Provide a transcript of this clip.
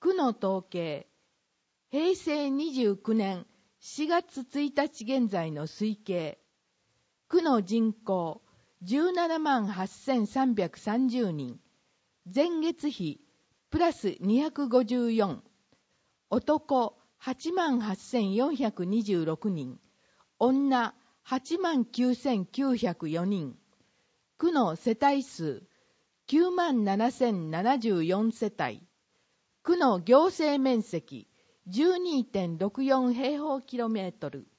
区の統計、平成29年4月1日現在の推計、区の人口17万8330人、前月比プラス254、男8万8426人、女8万9904人、区の世帯数9万7074世帯、区の行政面積 12.64 平方キロメートル、